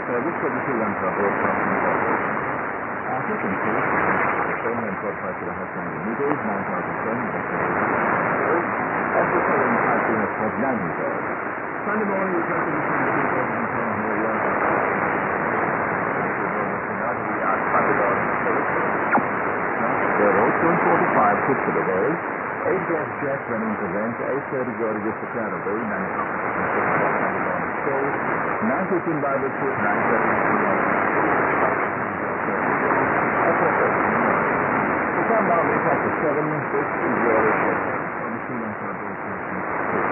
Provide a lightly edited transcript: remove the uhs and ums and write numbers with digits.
service for the Sri Lanka Broadcasting Corporation. Our frequency is phone and broadcast to the Hassan meters, 9,700 and the following typing of Port Nagel. Sunday morning, we come to listen to 2010 here live. There are also 45 tips of the day. 8 gas jet running to vent, 8:30 Georgia Secretary, 9 show, 9:15 Bible School, 9:30 the countdown is at 7, this is your report from the Sri Lanka Broadcasting.